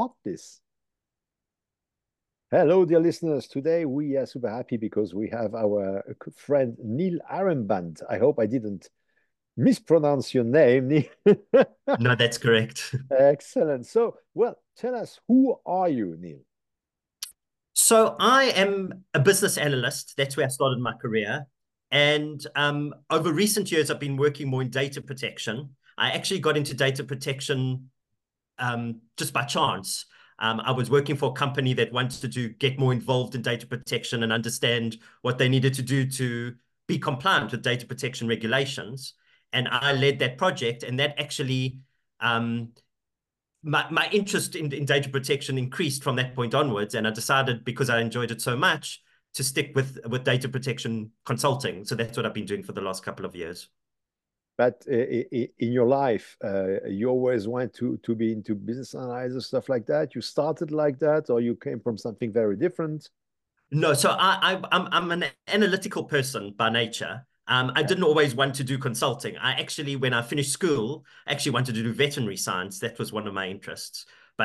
start this. Hello, dear listeners. Today we are super happy because we have our friend Neil Aremband. I hope I didn't mispronounce your name, Neil. No, that's correct. Excellent. So, well, tell us, who are you, Neil? So I am a business analyst. That's where I started my career. And over recent years, I've been working more in data protection. I actually got into data protection just by chance. I was working for a company that wanted to get more involved in data protection and understand what they needed to do to be compliant with data protection regulations. And I led that project, and that actually my interest in data protection increased from that point onwards, and I decided, because I enjoyed it so much, to stick with data protection consulting. So that's what I've been doing for the last couple of years. But in your life, you always want to be into business analysis, stuff like that. You started like that, or you came from something very different? No, so I'm an analytical person by nature. I Yeah. didn't always want to do consulting. I actually, when I finished school, actually wanted to do veterinary science. That was one of my interests. But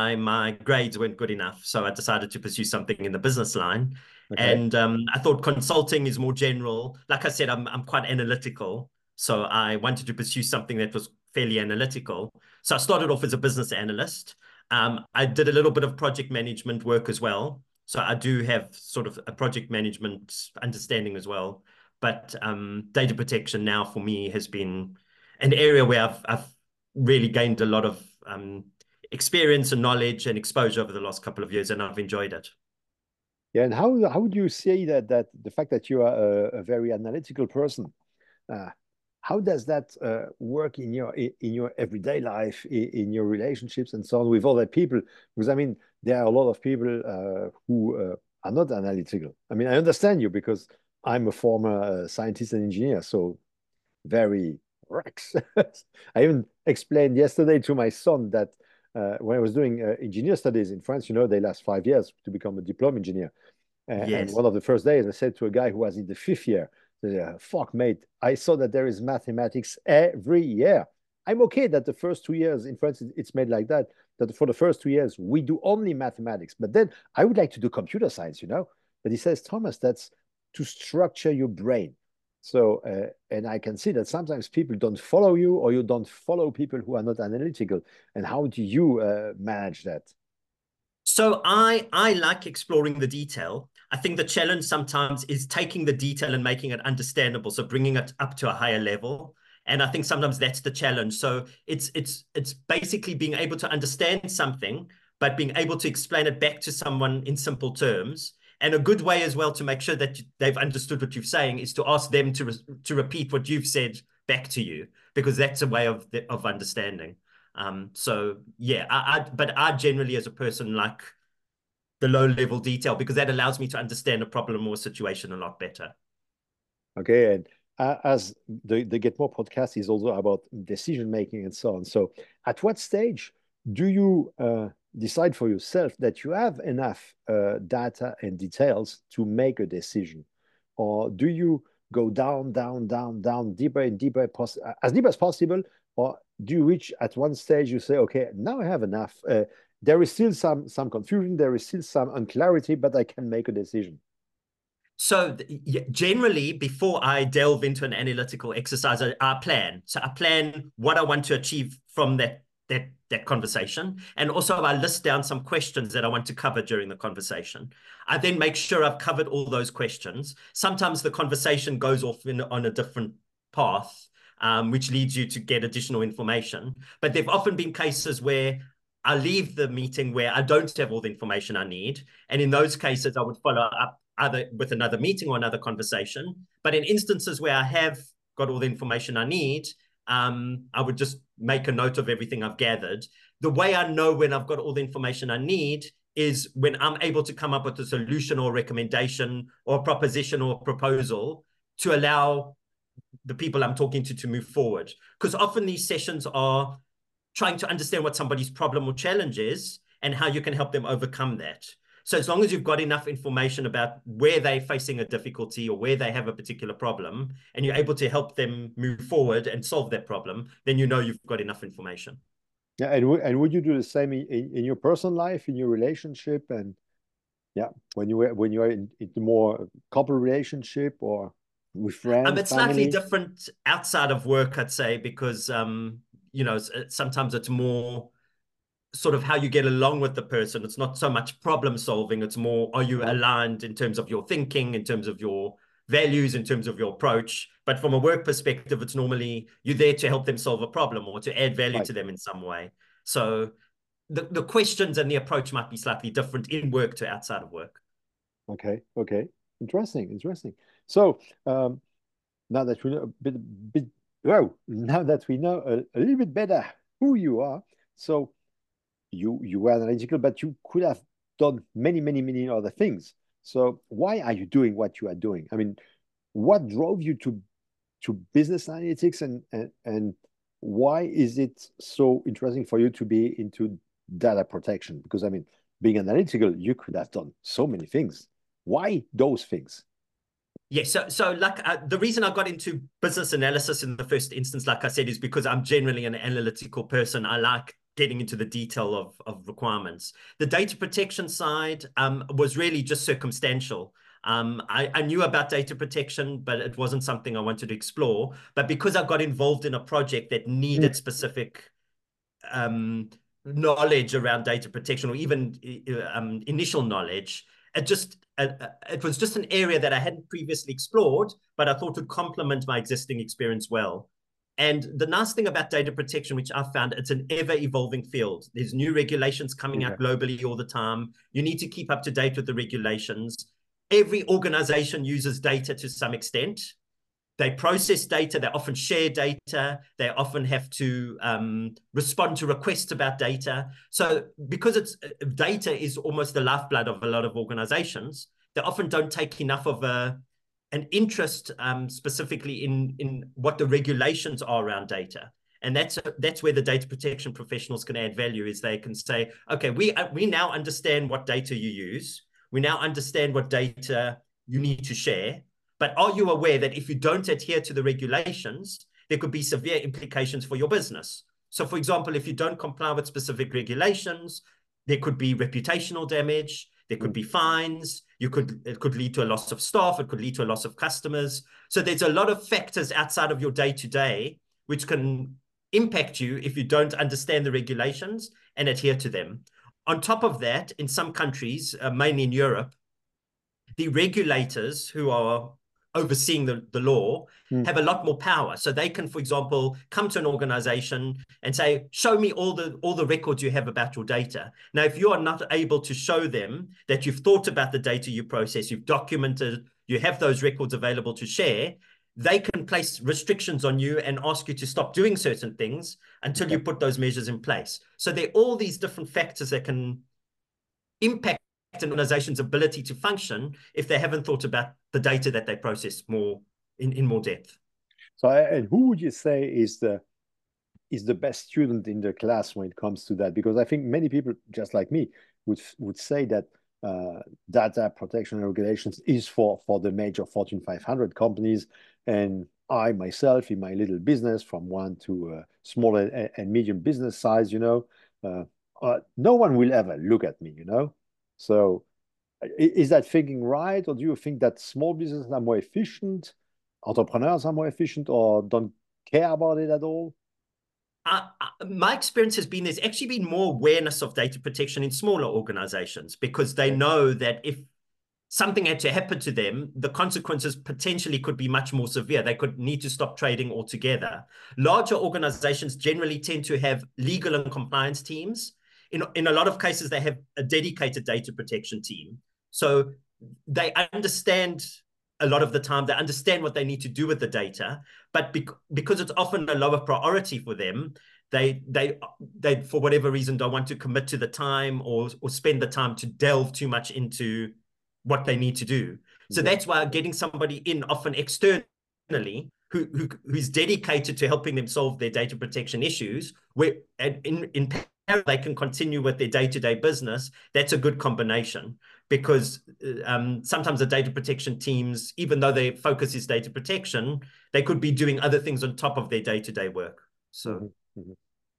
my grades weren't good enough, so I decided to pursue something in the business line. Okay. And I thought consulting is more general. Like I said, I'm quite analytical, so I wanted to pursue something that was fairly analytical. So I started off as a business analyst. I did a little bit of project management work as well. So I do have sort of a project management understanding as well. But data protection now for me has been an area where I've really gained a lot of experience and knowledge and exposure over the last couple of years, and I've enjoyed it. Yeah, and how would you say that the fact that you are a very analytical person, uh, how does that work in your everyday life, in your relationships and so on with other people? Because I mean, there are a lot of people who are not analytical. I mean, I understand you because I'm a former scientist and engineer, so very Rex. I even explained yesterday to my son that when I was doing engineer studies in France, they last 5 years to become a diploma engineer. And Yes. one of the first days, I said to a guy who was in the fifth year, fuck, mate, I saw that there is mathematics every year. I'm okay that the first 2 years in France, it's made like that, that for the first 2 years, we do only mathematics. But then I would like to do computer science. But he says, Thomas, that's to structure your brain. So, and I can see that sometimes people don't follow you or you don't follow people who are not analytical. And how do you manage that? So I like exploring the detail. I think the challenge sometimes is taking the detail and making it understandable, so bringing it up to a higher level. And I think sometimes that's the challenge. So it's basically being able to understand something, but being able to explain it back to someone in simple terms. And a good way as well to make sure that they've understood what you're saying is to ask them to repeat what you've said back to you, because that's a way of understanding. So yeah, but I generally, as a person, like the low level detail, because that allows me to understand a problem or situation a lot better. Okay, and as the Get More podcast is also about decision making and so on. So, at what stage do you decide for yourself that you have enough data and details to make a decision, or do you go down, down, down, down, deeper and deeper, as deep as possible, or do you reach at one stage you say, okay, now I have enough. There is still some confusion, there is still some unclarity, but I can make a decision. So generally, before I delve into an analytical exercise, I plan. So I plan what I want to achieve from that conversation, and also I list down some questions that I want to cover during the conversation. I then make sure I've covered all those questions. Sometimes the conversation goes off on a different path, which leads you to get additional information. But there've often been cases where I leave the meeting where I don't have all the information I need, and in those cases, I would follow up either with another meeting or another conversation. But in instances where I have got all the information I need, I would just make a note of everything I've gathered. The way I know when I've got all the information I need is when I'm able to come up with a solution or a recommendation or a proposition or a proposal to allow the people I'm talking to move forward. Because often these sessions are trying to understand what somebody's problem or challenge is and how you can help them overcome that. So as long as you've got enough information about where they're facing a difficulty or where they have a particular problem, and you're able to help them move forward and solve that problem, then you know you've got enough information. Yeah, and would you do the same in your personal life, in your relationship, and yeah, when you are in the more couple relationship or with friends, It's slightly family? different outside of work, I'd say, because you know, sometimes it's more sort of how you get along with the person. It's not so much problem solving. It's more, are you Yeah, aligned in terms of your thinking, in terms of your values, in terms of your approach? But from a work perspective, it's normally you're there to help them solve a problem or to add value right. to them in some way. So the questions and the approach might be slightly different in work to outside of work. Okay, okay. Interesting, interesting. So now that we know bit well, now that we know a little bit better who you are, so you were analytical, but you could have done many other things. So why are you doing what you are doing? I mean, what drove you to business analytics, and why is it so interesting for you to be into data protection? Because I mean, being analytical, you could have done so many things. Why those things? Yeah, so like the reason I got into business analysis in the first instance, like I said, is because I'm generally an analytical person. I like getting into the detail of requirements. The data protection side was really just circumstantial. I knew about data protection, but it wasn't something I wanted to explore. But because I got involved in a project that needed Mm. specific knowledge around data protection or even initial knowledge, it was just an area that I hadn't previously explored, but I thought would complement my existing experience well. And the nice thing about data protection, which I've found, it's an ever evolving field. There's new regulations coming Okay. out globally all the time. You need to keep up to date with the regulations. Every organization uses data to some extent. They process data, they often share data, they often have to respond to requests about data. So because it's data is almost the lifeblood of a lot of organizations, they often don't take enough of an interest specifically in what the regulations are around data. And that's where the data protection professionals can add value, is they can say, okay, we now understand what data you use. We now understand what data you need to share. But are you aware that if you don't adhere to the regulations, there could be severe implications for your business? So, for example, if you don't comply with specific regulations, there could be reputational damage, there could Mm. be fines, it could lead to a loss of staff, it could lead to a loss of customers. So there's a lot of factors outside of your day-to-day which can impact you if you don't understand the regulations and adhere to them. On top of that, in some countries, mainly in Europe, the regulators who are overseeing the law Mm. have a lot more power. So they can, for example, come to an organization and say, show me all the records you have about your data. Now, if you are not able to show them that you've thought about the data you process, you've documented, you have those records available to share, they can place restrictions on you and ask you to stop doing certain things until you Okay. put those measures in place. So there are all these different factors that can impact an organization's ability to function if they haven't thought about the data that they process more in more depth. So, and who would you say is the best student in the class when it comes to that? Because I think many people, just like me, would say that data protection and regulations is for the major Fortune 500 companies, and I myself, in my little business, from one to small and medium business size, uh, no one will ever look at me. So, is that thinking right, or do you think that small businesses are more efficient, entrepreneurs are more efficient, or don't care about it at all? My experience has been there's actually been more awareness of data protection in smaller organizations because they Okay. know that if something had to happen to them, the consequences potentially could be much more severe. They could need to stop trading altogether. Larger organizations generally tend to have legal and compliance teams. In a lot of cases, they have a dedicated data protection team. So they understand a lot of the time, they understand what they need to do with the data, but because it's often a lower priority for them, they for whatever reason don't want to commit to the time or spend the time to delve too much into what they need to do. So Okay. that's why getting somebody in, often externally, who's dedicated to helping them solve their data protection issues, where in parallel they can continue with their day-to-day business. That's a good combination because sometimes the data protection teams, even though their focus is data protection, they could be doing other things on top of their day-to-day work. So Mhm, mhm.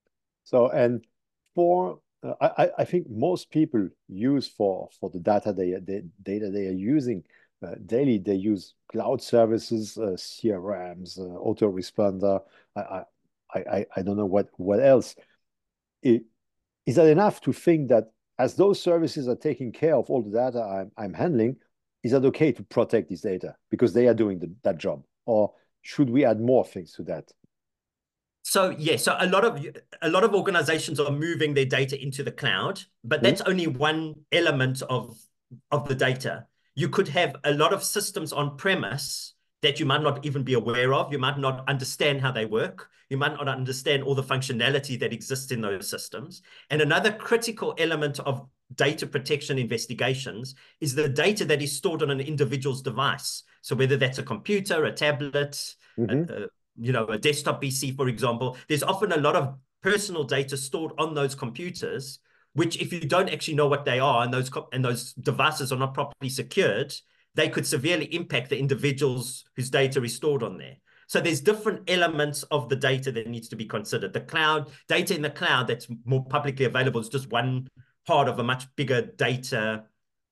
So, and for I think most people use for the data they are using daily. They use cloud services, CRMs, autoresponder. I, I I don't know what else. I- Is that enough to think that as those services are taking care of all the data I'm handling, is that okay to protect this data because they are doing that job? Or should we add more things to that? So yeah, so a lot of organizations are moving their data into the cloud, but Hmm? that's only one element of the data. You could have a lot of systems on premise that you might not even be aware of. You might not understand how they work. You might not understand all the functionality that exists in those systems. And another critical element of data protection investigations is the data that is stored on an individual's device. So whether that's a computer, a tablet, Hmm. a, a desktop PC, for example, there's often a lot of personal data stored on those computers, which if you don't actually know what they are and those devices are not properly secured, they could severely impact the individuals whose data is stored on there. So there's different elements of the data that needs to be considered. The cloud data in the cloud that's more publicly available is just one part of a much bigger data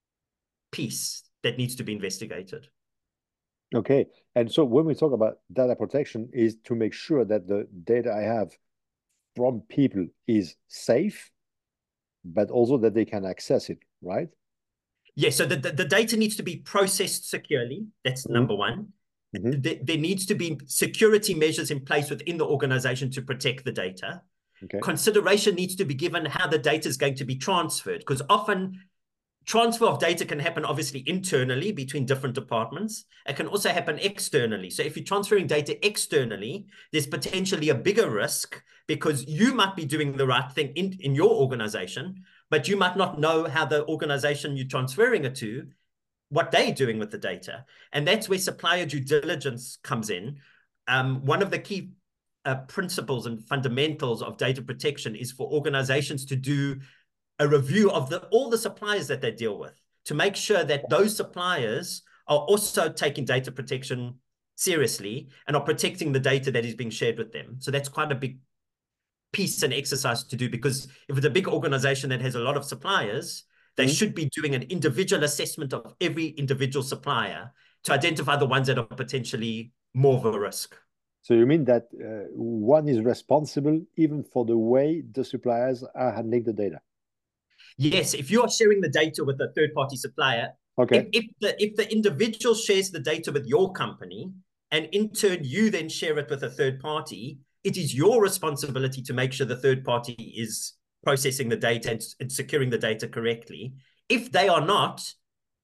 piece that needs to be investigated. Okay. And so when we talk about data protection is to make sure that the data I have from people is safe, but also that they can access it, right? Yeah, so the data needs to be processed securely. That's Mm-hmm. number one. Mm-hmm. There needs to be security measures in place within the organization to protect the data. Okay. Consideration needs to be given how the data is going to be transferred, because often transfer of data can happen obviously internally between different departments. It can also happen externally. So if you're transferring data externally, there's potentially a bigger risk because you might be doing the right thing in your organization, but you might not know how the organization you're transferring it to, what they're doing with the data. And that's where supplier due diligence comes in. One of the key principles and fundamentals of data protection is for organizations to do a review of all the suppliers that they deal with to make sure that those suppliers are also taking data protection seriously and are protecting the data that is being shared with them. So that's quite a big piece and exercise to do, because if it's a big organization that has a lot of suppliers, they Mm-hmm. should be doing an individual assessment of every individual supplier to identify the ones that are potentially more of a risk. So you mean that one is responsible even for the way the suppliers are handling the data? Yes, if you are sharing the data with a third-party supplier, Okay. if the individual shares the data with your company, and in turn you then share it with a third party, it is your responsibility to make sure the third party is processing the data and securing the data correctly. If they are not,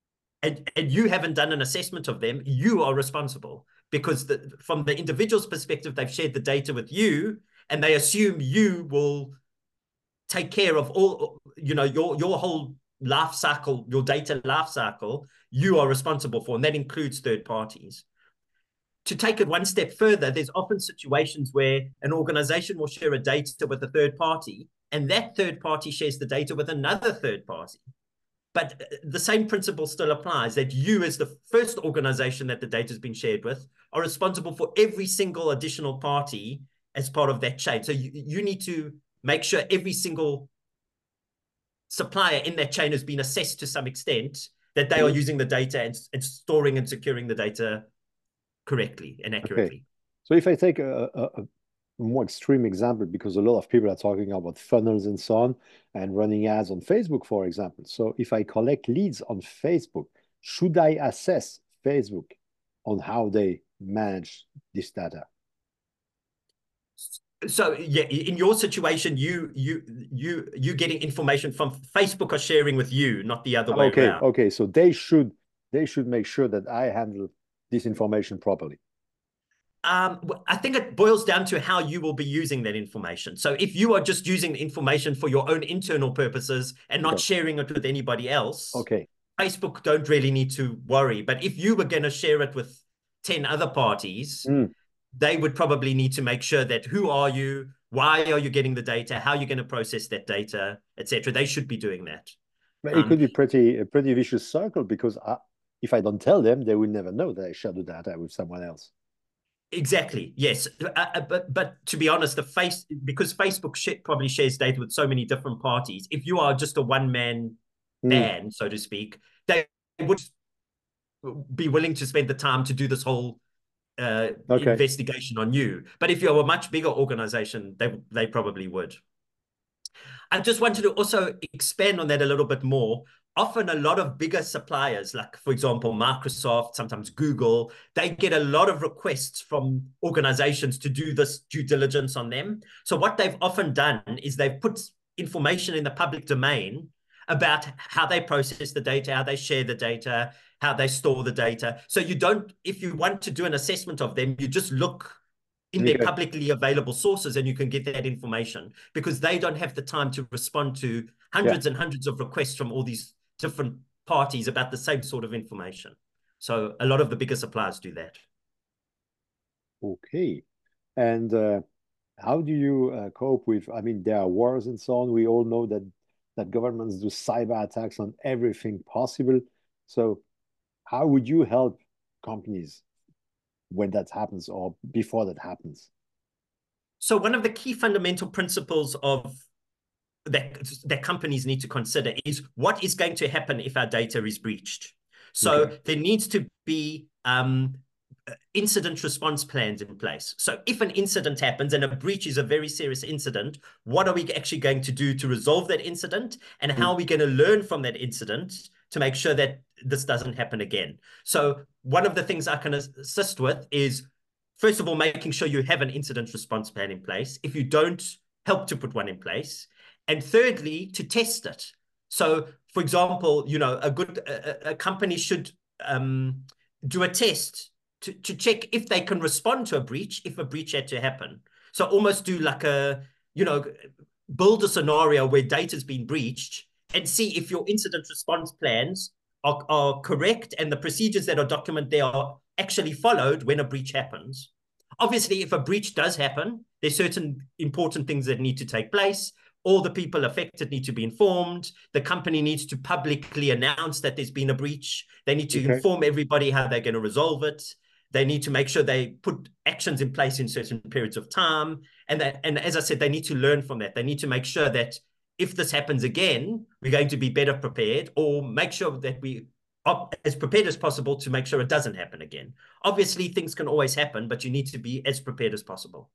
and you haven't done an assessment of them, you are responsible, because from the individual's perspective, they've shared the data with you and they assume you will take care of all, your whole life cycle, your data life cycle, you are responsible for, and that includes third parties. To take it one step further, there's often situations where an organization will share a data with a third party, and that third party shares the data with another third party. But the same principle still applies, that you, as the first organization that the data has been shared with, are responsible for every single additional party as part of that chain. So you need to make sure every single supplier in that chain has been assessed to some extent, that they are Mhm. using the data and storing and securing the data correctly and Okay. accurately. So if I take a more extreme example, because a lot of people are talking about funnels and so on, and running ads on Facebook, for example. So if I collect leads on Facebook, should I assess Facebook on how they manage this data? So yeah, in your situation, you getting information from Facebook are sharing with you, not the other way Okay, around. okay. So they should make sure that I handle this information properly. I think it boils down to how you will be using that information. So if you are just using the information for your own internal purposes and not Okay, sharing it with anybody else, okay. Facebook don't really need to worry. But if you were going to share it with 10 other parties, Mm. they would probably need to make sure that who are you, why are you getting the data, how are you going to process that data, etc. They should be doing that. But it Um, could be a pretty vicious circle because if I don't tell them, they will never know that I share the data with someone else. Exactly. Yes. But to be honest, because Facebook probably shares data with so many different parties. If you are just a one man Mm, band, so to speak, they would be willing to spend the time to do this whole okay. investigation on you. But if you're a much bigger organization, they probably would. I just wanted to also expand on that a little bit more. Often, a lot of bigger suppliers, like, for example, Microsoft, sometimes Google, they get a lot of requests from organizations to do this due diligence on them. So, what they've often done is they've put information in the public domain about how they process the data, how they share the data, how they store the data. So, you don't, if you want to do an assessment of them, you just look in their Okay. publicly available sources and you can get that information because they don't have the time to respond to Yeah. hundreds and hundreds of requests from all these different parties about the same sort of information. So a lot of the bigger suppliers do that. Okay. And how do you cope with? I mean, there are wars and so on. We all know that governments do cyber attacks on everything possible. So, how would you help companies when that happens or before that happens? So one of the key fundamental principles of that companies need to consider is what is going to happen if our data is breached. So Okay. there needs to be incident response plans in place. So if an incident happens and a breach is a very serious incident, what are we actually going to do to resolve that incident? And how Mm, are we going to learn from that incident to make sure that this doesn't happen again? So one of the things I can assist with is, first of all, making sure you have an incident response plan in place. If you don't, help to put one in place. And thirdly, to test it. So, for example, a company should do a test to check if they can respond to a breach if a breach had to happen. So almost do like build a scenario where data's been breached and see if your incident response plans are correct and the procedures that are documented there are actually followed when a breach happens. Obviously, if a breach does happen, there's certain important things that need to take place. All the people affected need to be informed. The company needs to publicly announce that there's been a breach. They need to okay. inform everybody how they're going to resolve it. They need to make sure they put actions in place in certain periods of time. And as I said, they need to learn from that. They need to make sure that if this happens again, we're going to be better prepared, or make sure that we are as prepared as possible to make sure it doesn't happen again. Obviously, things can always happen, but you need to be as prepared as possible.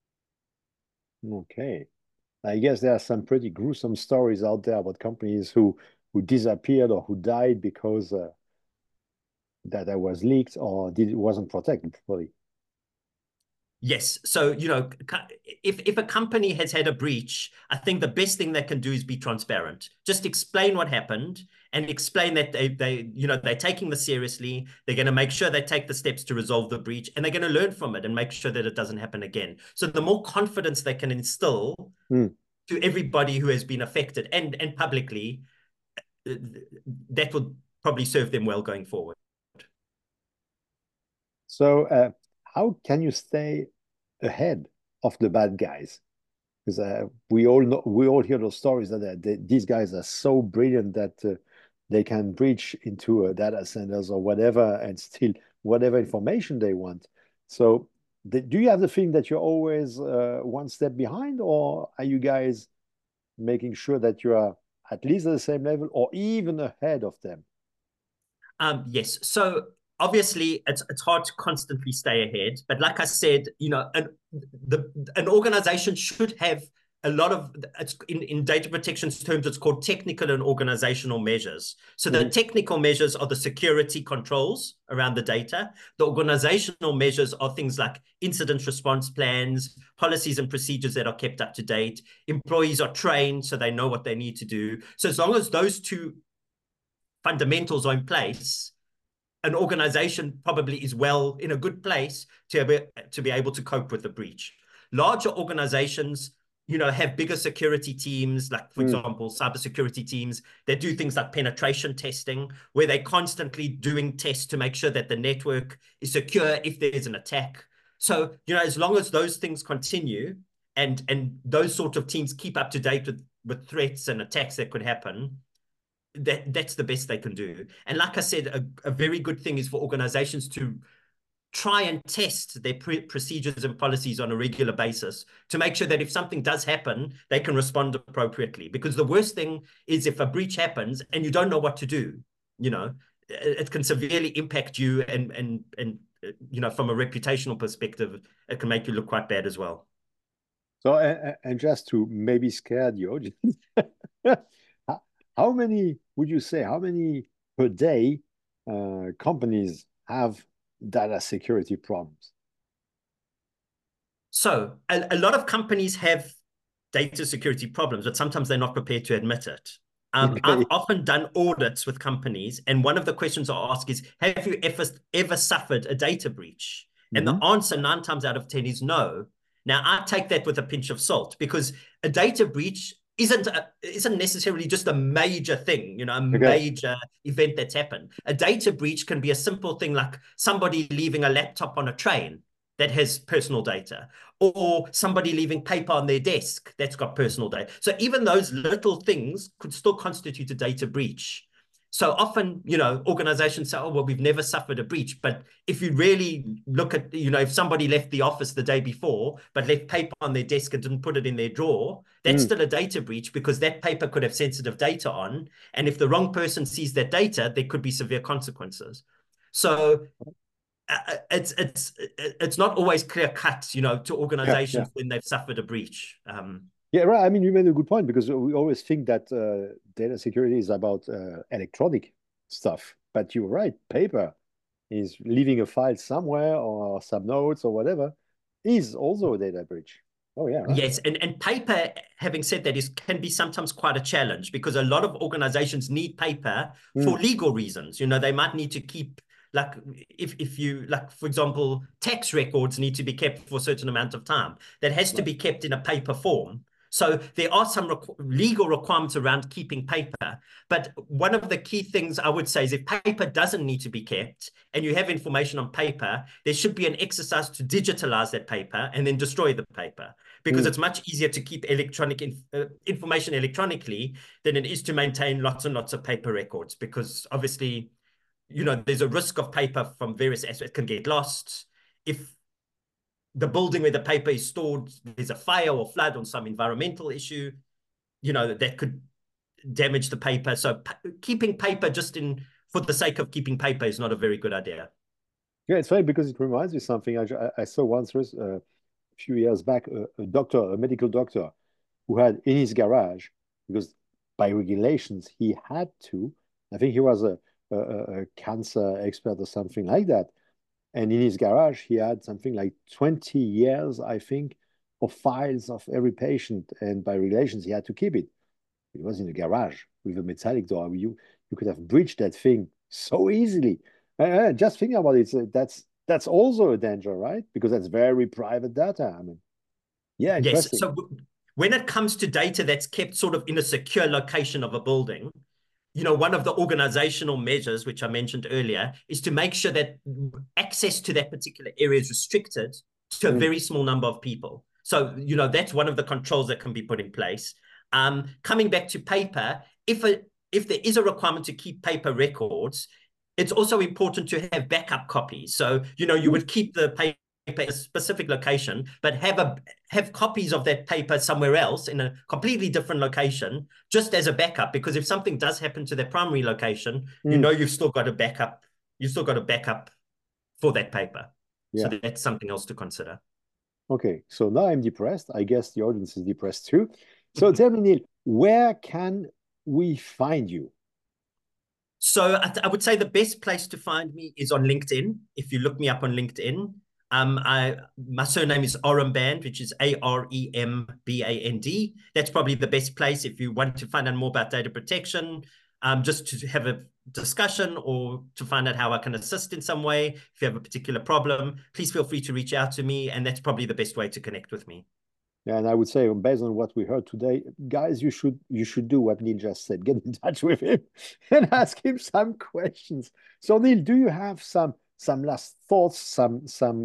Okay. I guess there are some pretty gruesome stories out there about companies who disappeared or who died because data was leaked or wasn't protected properly. Yes. So, if a company has had a breach, I think the best thing they can do is be transparent. Just explain what happened and explain that they're taking this seriously. They're going to make sure they take the steps to resolve the breach and they're going to learn from it and make sure that it doesn't happen again. So the more confidence they can instill Mm. to everybody who has been affected and publicly, uh, that will probably serve them well going forward. So, how can you stay ahead of the bad guys? Because we all hear those stories that these guys are so brilliant that they can breach into data centers or whatever and steal whatever information they want. So, do you have the feeling that you're always one step behind, or are you guys making sure that you are at least at the same level or even ahead of them? Yes. So obviously, it's hard to constantly stay ahead. But like I said, an organization should have a lot of it's in data protection terms. It's called technical and organizational measures. So the Mm, technical measures are the security controls around the data. The organizational measures are things like incident response plans, policies and procedures that are kept up to date. Employees are trained so they know what they need to do. So as long as those two fundamentals are in place, an organization probably is well in a good place to be able to cope with the breach. Larger organizations, have bigger security teams, like, for mm. example, cybersecurity teams that do things like penetration testing, where they're constantly doing tests to make sure that the network is secure if there's an attack. So, as long as those things continue and those sort of teams keep up to date with threats and attacks that could happen, that's the best they can do. And like I said, a very good thing is for organizations to try and test their procedures and policies on a regular basis to make sure that if something does happen, they can respond appropriately. Because the worst thing is if a breach happens and you don't know what to do, you know, it can severely impact you, and you know, from a reputational perspective, it can make you look quite bad as well. So, and just to maybe scare the audience, how many would you say, how many per day companies have data security problems? So a lot of companies have data security problems, but sometimes they're not prepared to admit it. I've Okay. often done audits with companies, and one of the questions I ask is, have you ever suffered a data breach? And the answer 9 times out of 10 is no. Now, I take that with a pinch of salt, because a data breach isn't necessarily just a major thing, you know, a major event that's happened. A data breach can be a simple thing like somebody leaving a laptop on a train that has personal data, or somebody leaving paper on their desk that's got personal data. So even those little things could still constitute a data breach. So often, you know, organizations say, oh, well, we've never suffered a breach. But if you really look at, you know, if somebody left the office the day before, but left paper on their desk and didn't put it in their drawer, that's still a data breach, because that paper could have sensitive data on. And if the wrong person sees that data, there could be severe consequences. So it's not always clear cut, you know, to organizations when they've suffered a breach. Yeah, right. I mean, you made a good point, because we always think that data security is about electronic stuff, but you're right. Paper is leaving a file somewhere, or some notes or whatever, is also a data breach. Oh yeah, right. Yes, and paper, having said that, can be sometimes quite a challenge, because a lot of organizations need paper for legal reasons. You know, they might need to keep, like, if you, like, for example, tax records need to be kept for a certain amount of time. That has to be kept in a paper form. So there are some legal requirements around keeping paper. But one of the key things I would say is, if paper doesn't need to be kept and you have information on paper, there should be an exercise to digitalize that paper and then destroy the paper, because it's much easier to keep electronic information electronically than it is to maintain lots and lots of paper records, because obviously, you know, there's a risk of paper from various aspects. It can get lost. If the building where the paper is stored, there's a fire or flood or some environmental issue, you know, that could damage the paper. So keeping paper just for the sake of keeping paper is not a very good idea. Yeah, it's funny, because it reminds me something. I saw once a few years back a medical doctor, who had in his garage, because by regulations he had to, I think he was a cancer expert or something like that. And in his garage, he had something like 20 years, I think, of files of every patient. And by regulations, he had to keep it. It was in the garage with a metallic door. You could have breached that thing so easily. Just thinking about it, that's also a danger, right? Because that's very private data. I mean, yeah, Yes. interesting. So when it comes to data that's kept sort of in a secure location of a building, you know, one of the organizational measures, which I mentioned earlier, is to make sure that access to that particular area is restricted to a very small number of people. So, you know, that's one of the controls that can be put in place. Coming back to paper, if there is a requirement to keep paper records, it's also important to have backup copies. So, you know, you would keep the paper in a specific location, but have copies of that paper somewhere else in a completely different location, just as a backup. Because if something does happen to their primary location, you know, you've still got a backup. You've still got a backup for that paper. Yeah. So that's something else to consider. Okay, so now I'm depressed. I guess the audience is depressed too. So tell me, Neil, where can we find you? So I would say the best place to find me is on LinkedIn. If you look me up on LinkedIn, my surname is Aremband, which is Aremband. That's probably the best place if you want to find out more about data protection, just to have a discussion, or to find out how I can assist in some way. If you have a particular problem, please feel free to reach out to me, and that's probably the best way to connect with me. Yeah, and I would say, based on what we heard today, guys, you should do what Neil just said. Get in touch with him and ask him some questions. So, Neil, do you have some last thoughts, some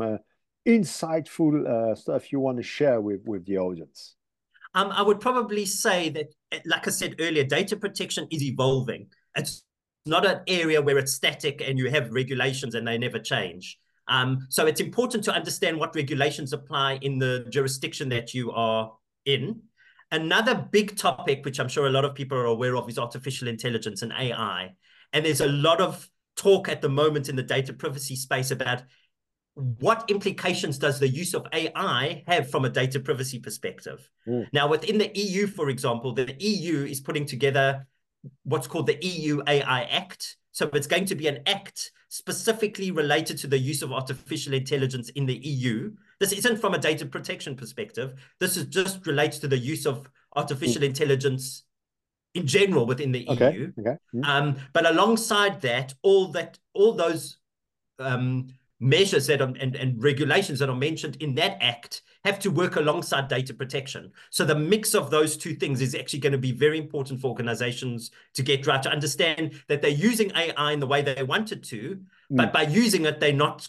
insightful stuff you want to share with the audience? I would probably say that, like I said earlier, data protection is evolving. It's not an area where it's static and you have regulations and they never change. So it's important to understand what regulations apply in the jurisdiction that you are in. Another big topic, which I'm sure a lot of people are aware of, is artificial intelligence and AI. And there's a lot of talk at the moment in the data privacy space about what implications does the use of AI have from a data privacy perspective. Now, within the EU, for example, the EU is putting together what's called the EU AI Act. So it's going to be an act specifically related to the use of artificial intelligence in the EU. This isn't from a data protection perspective. This is just related to the use of artificial intelligence in general within the EU. But alongside that, all those measures that are, and regulations that are mentioned in that act have to work alongside data protection. So the mix of those two things is actually going to be very important for organizations to get right, to understand that they're using AI in the way they wanted to, but by using it, they're not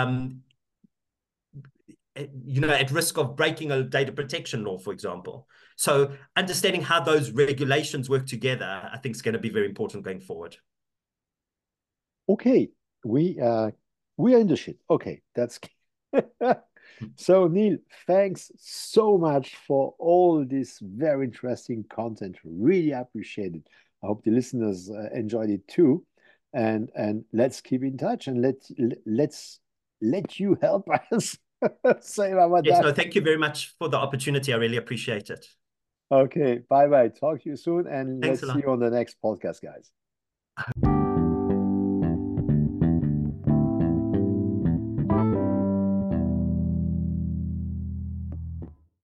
at risk of breaking a data protection law, for example. So understanding how those regulations work together, I think, is going to be very important going forward. Okay, we are in the shit. Okay, that's so Neil, thanks so much for all this very interesting content. Really appreciate it. I hope the listeners enjoyed it too. And let's keep in touch, and let's let you help us. Say about yes, that. No, thank you very much for the opportunity. I really appreciate it. Okay, bye-bye. Talk to you soon, and Thanks let's see you on the next podcast, guys.